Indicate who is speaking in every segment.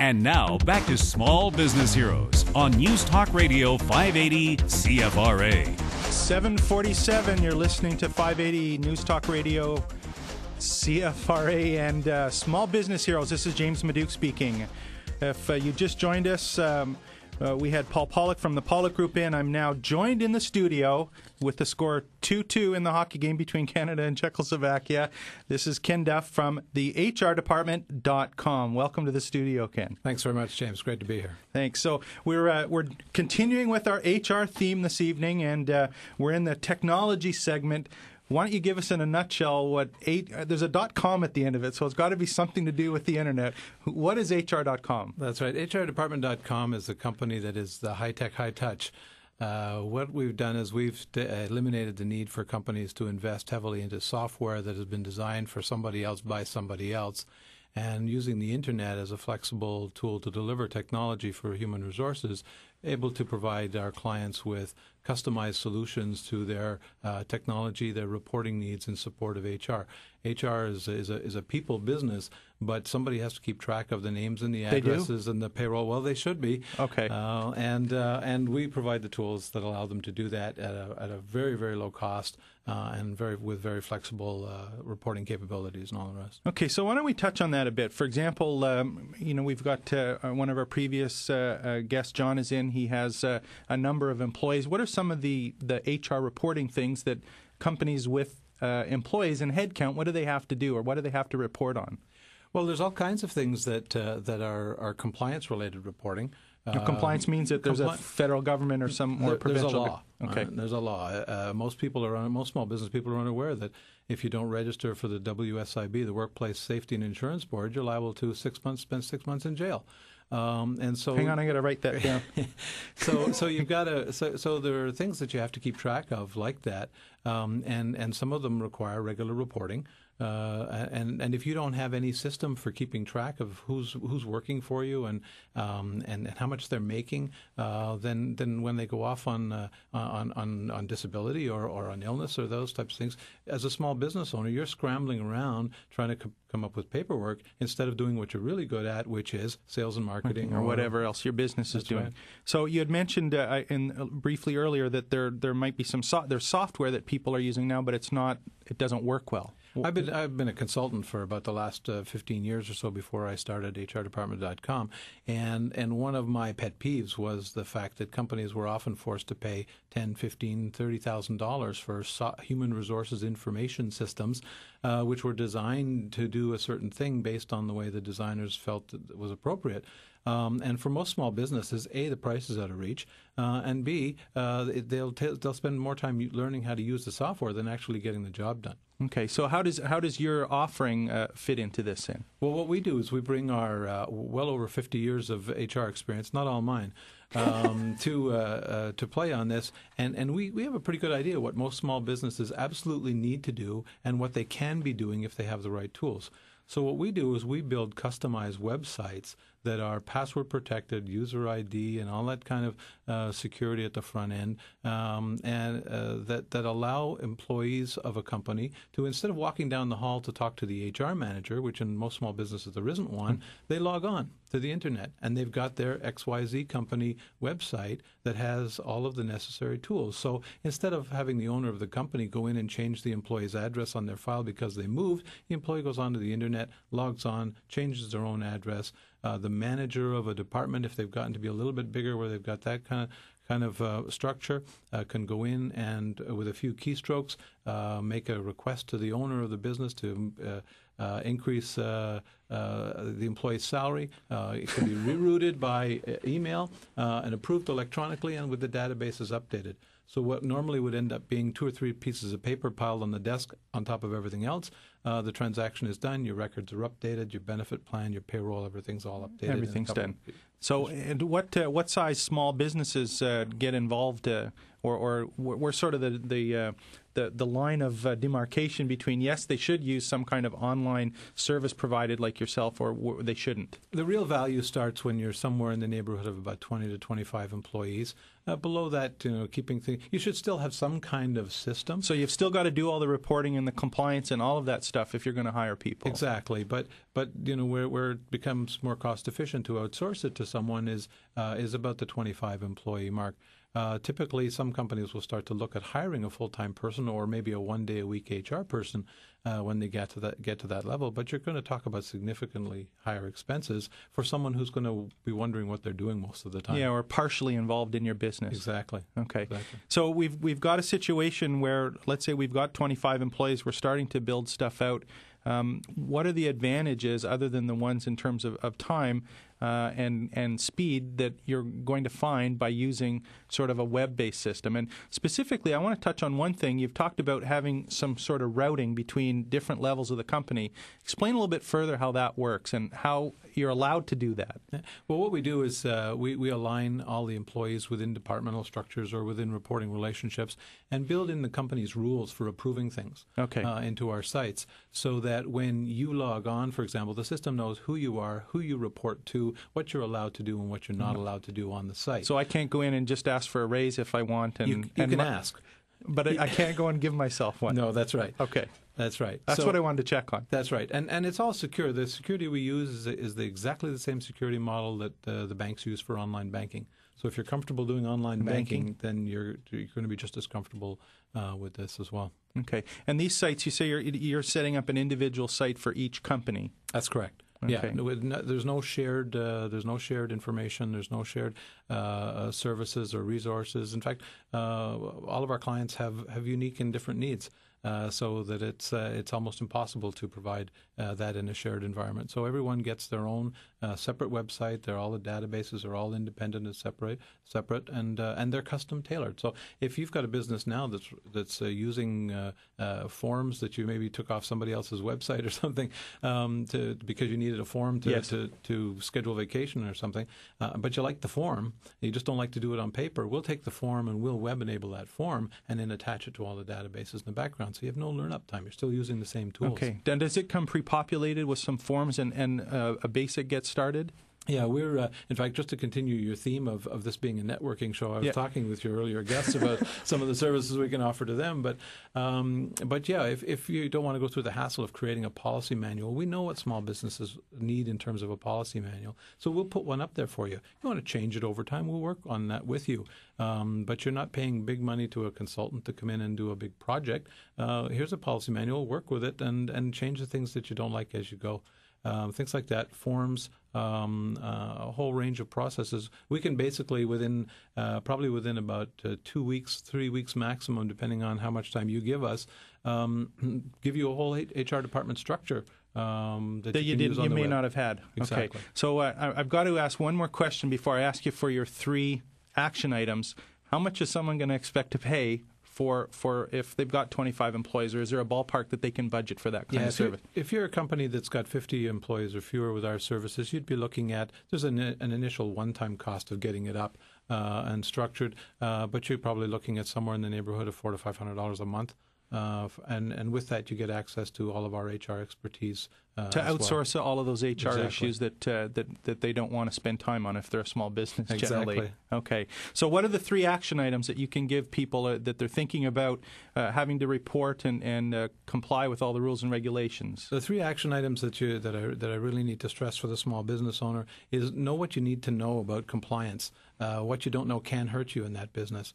Speaker 1: And now, back to Small Business Heroes on News Talk Radio 580 CFRA.
Speaker 2: 7:47, you're listening to 580 News Talk Radio CFRA and Small Business Heroes. This is James Maduke speaking. If you just joined us, we had Paul Pollock from the Pollock Group in. I'm now joined in the studio with the score 2-2 in the hockey game between Canada and Czechoslovakia. This is Ken Duff from the HRdepartment.com. Welcome to the studio, Ken.
Speaker 3: Thanks very much, James. Great to be here.
Speaker 2: Thanks. So we're continuing with our HR theme this evening, and we're in the technology segment. Why don't you give us in a nutshell there's a .com at the end of it, so it's got to be something to do with the internet. What is HR.com?
Speaker 3: That's right. HRdepartment.com is the company that is the high-tech, high-touch. What we've done is we've eliminated the need for companies to invest heavily into software that has been designed for somebody else by somebody else, and using the internet as a flexible tool to deliver technology for human resources, able to provide our clients with customized solutions to their technology, their reporting needs in support of HR. HR is a people business, but somebody has to keep track of the names and the addresses and the payroll. Well, they should be.
Speaker 2: Okay.
Speaker 3: And we provide the tools that allow them to do that at a very, very low cost and with very flexible reporting capabilities and all the rest.
Speaker 2: Okay, so why don't we touch on that a bit? For example, we've got one of our previous guests, John, is in. He has a number of employees. What are some of the HR reporting things that companies with employees and headcount, what do they have to do, or what do they have to report on?
Speaker 3: Well, there's all kinds of things that are compliance-related reporting.
Speaker 2: Compliance means that there's a federal government or provincial.
Speaker 3: There's a law.
Speaker 2: Okay.
Speaker 3: There's a law. Most small business people are unaware that if you don't register for the WSIB, the Workplace Safety and Insurance Board, you're liable to spend 6 months in jail. And so,
Speaker 2: hang on, I got to write that down.
Speaker 3: so you've got to. So there are things that you have to keep track of like that, and some of them require regular reporting. And if you don't have any system for keeping track of who's working for you and how much they're making, then when they go off on disability or on illness or those types of things, as a small business owner, you're scrambling around trying to come up with paperwork instead of doing what you're really good at, which is sales and marketing
Speaker 2: or whatever else your business is doing.
Speaker 3: Right.
Speaker 2: So you had mentioned briefly earlier that there might be there's software that people are using now, but it doesn't work well.
Speaker 3: I've been a consultant for about the last 15 years or so before I started HRdepartment.com, and one of my pet peeves was the fact that companies were often forced to pay $10,000, $15,000, $30,000 for human resources information systems, which were designed to do a certain thing based on the way the designers felt that was appropriate. And for most small businesses, A, the price is out of reach, and B, they'll spend more time learning how to use the software than actually getting the job done.
Speaker 2: Okay, so how does your offering fit into this then?
Speaker 3: Well, what we do is we bring our well over 50 years of HR experience, not all mine, to play on this, and we have a pretty good idea what most small businesses absolutely need to do and what they can be doing if they have the right tools. So what we do is we build customized websites that are password protected, user ID, and all that kind of security at the front end, and that allow employees of a company to, instead of walking down the hall to talk to the HR manager, which in most small businesses there isn't one, they log on to the internet and they've got their XYZ company website that has all of the necessary tools. So instead of having the owner of the company go in and change the employee's address on their file because they moved, the employee goes onto the internet, logs on, changes their own address. The manager of a department, if they've gotten to be a little bit bigger where they've got that kind of structure, can go in and with a few keystrokes make a request to the owner of the business to increase the employee's salary. It can be rerouted by email and approved electronically, and with the databases updated. So what normally would end up being 2 or 3 pieces of paper piled on the desk on top of everything else, the transaction is done, your records are updated, your benefit plan, your payroll, everything's all updated.
Speaker 2: Everything's done. So and what size small businesses get involved, or where sort of the line of demarcation between, yes, they should use some kind of online service provided like yourself, or they shouldn't?
Speaker 3: The real value starts when you're somewhere in the neighborhood of about 20 to 25 employees. Below that, keeping things. you should still have some kind of system.
Speaker 2: So you've still got to do all the reporting and the compliance and all of that stuff if you're going to hire people.
Speaker 3: Exactly, but where it becomes more cost efficient to outsource it to someone is about the 25 employee mark. Typically, some companies will start to look at hiring a full-time person or maybe a one-day-a-week HR person when they get to that level. But you're going to talk about significantly higher expenses for someone who's going to be wondering what they're doing most of the time.
Speaker 2: Yeah, or partially involved in your business.
Speaker 3: Exactly.
Speaker 2: Okay.
Speaker 3: Exactly.
Speaker 2: So we've got a situation where, let's say we've got 25 employees. We're starting to build stuff out. What are the advantages, other than the ones in terms of time and speed, that you're going to find by using sort of a web-based system? And specifically, I want to touch on one thing. You've talked about having some sort of routing between different levels of the company. Explain a little bit further how that works and how you're allowed to do that.
Speaker 3: Well, what we do is we align all the employees within departmental structures or within reporting relationships and build in the company's rules for approving things into our sites, so that when you log on, for example, the system knows who you are, who you report to, what you're allowed to do and what you're not allowed to do on the site.
Speaker 2: So I can't go in and just ask for a raise if I want. And
Speaker 3: you can ask.
Speaker 2: But I can't go and give myself one.
Speaker 3: No, that's right.
Speaker 2: Okay.
Speaker 3: That's right.
Speaker 2: That's what I wanted to check on.
Speaker 3: That's right. And it's all secure. The security we use is exactly the same security model that the banks use for online banking. So if you're comfortable doing online banking, then you're going to be just as comfortable with this as well.
Speaker 2: Okay. And these sites, you say you're setting up an individual site for each company.
Speaker 3: That's correct.
Speaker 2: Okay.
Speaker 3: Yeah, there's no shared information. There's no shared services or resources. In fact, all of our clients have unique and different needs. So that it's almost impossible to provide that in a shared environment. So everyone gets their own separate website. All the databases are all independent and separate, and they're custom tailored. So if you've got a business now that's using forms that you maybe took off somebody else's website or something because you needed a form to schedule vacation or something, but you like the form, you just don't like to do it on paper, we'll take the form and we'll web enable that form and then attach it to all the databases in the background. So you have no learn-up time. You're still using the same tools.
Speaker 2: Okay. And does it come pre-populated with some forms and a basic gets started?
Speaker 3: Yeah, we're in fact, just to continue your theme of this being a networking show, I was talking with your earlier guests about some of the services we can offer to them. But yeah, if you don't want to go through the hassle of creating a policy manual, we know what small businesses need in terms of a policy manual. So we'll put one up there for you. If you want to change it over time, we'll work on that with you. But you're not paying big money to a consultant to come in and do a big project. Here's a policy manual, work with it, and change the things that you don't like as you go. Things like that, forms, a whole range of processes. We can basically probably within about 2 weeks, 3 weeks maximum, depending on how much time you give us, give you a whole HR department structure that you
Speaker 2: may not have had.
Speaker 3: Exactly.
Speaker 2: Okay. So I've got to ask one more question before I ask you for your 3 action items. How much is someone going to expect to pay for if they've got 25 employees, or is there a ballpark that they can budget for that kind of service?
Speaker 3: If you're a company that's got 50 employees or fewer with our services, you'd be looking at, there's an initial one-time cost of getting it up and structured, but you're probably looking at somewhere in the neighborhood of $400 to $500 a month. And with that, you get access to all of our HR expertise.
Speaker 2: To outsource all of those HR issues that they don't want to spend time on if they're a small business generally.
Speaker 3: Exactly.
Speaker 2: Okay. So what are the 3 action items that you can give people that they're thinking about having to report and comply with all the rules and regulations?
Speaker 3: The 3 action items that I really need to stress for the small business owner is know what you need to know about compliance. What you don't know can hurt you in that business.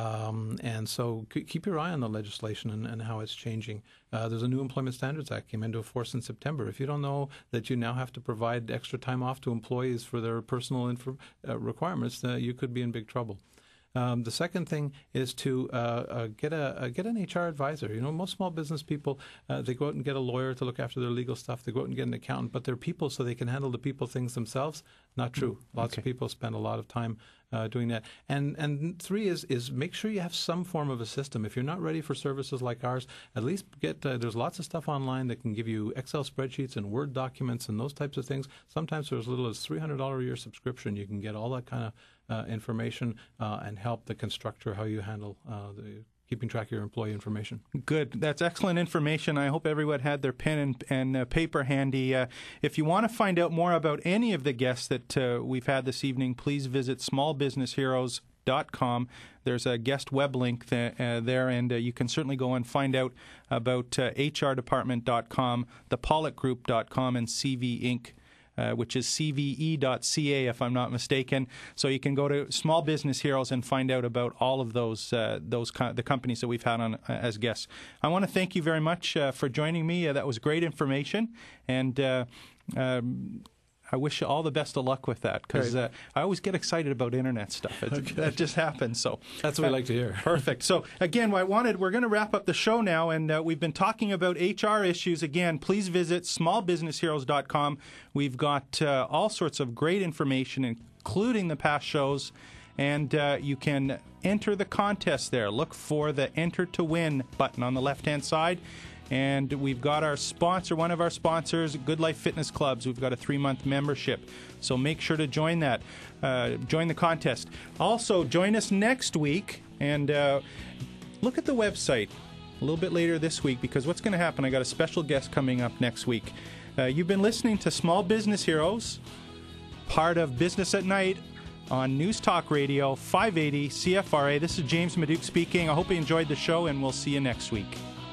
Speaker 3: And so keep your eye on the legislation and how it's changing. There's a new Employment Standards Act came into force in September. If you don't know that you now have to provide extra time off to employees for their personal requirements, you could be in big trouble. The second thing is to get an HR advisor. You know, most small business people, they go out and get a lawyer to look after their legal stuff. They go out and get an accountant, but they're people, so they can handle the people things themselves. Not true. Lots of people spend a lot of time doing that. And 3 is make sure you have some form of a system. If you're not ready for services like ours, at least there's lots of stuff online that can give you Excel spreadsheets and Word documents and those types of things. Sometimes for as little as $300 a year subscription, you can get all that kind of information and help the constructor how you handle keeping track of your employee information.
Speaker 2: Good. That's excellent information. I hope everyone had their pen and paper handy. If you want to find out more about any of the guests that we've had this evening, please visit smallbusinessheroes.com. HRdepartment.com. There's a guest web link there, and you can certainly go and find out about HRdepartment.com, thepollockgroup.com, and CV Inc., which is cve.ca, if I'm not mistaken. So you can go to Small Business Heroes and find out about all of the companies that we've had on as guests. I want to thank you very much for joining me. That was great information, and I wish you all the best of luck with that, because I always get excited about internet stuff. That just happens. So
Speaker 3: that's what we like to hear.
Speaker 2: Perfect. So again, we're going to wrap up the show now, and we've been talking about HR issues. Again, please visit smallbusinessheroes.com. We've got all sorts of great information, including the past shows, and you can enter the contest there. Look for the Enter to Win button on the left-hand side. And we've got our sponsor, one of our sponsors, Good Life Fitness Clubs. We've got a 3-month membership. So make sure to join that. Join the contest. Also, join us next week and look at the website a little bit later this week, because what's going to happen, I got a special guest coming up next week. You've been listening to Small Business Heroes, part of Business at Night on News Talk Radio 580 CFRA. This is James Maduke speaking. I hope you enjoyed the show, and we'll see you next week.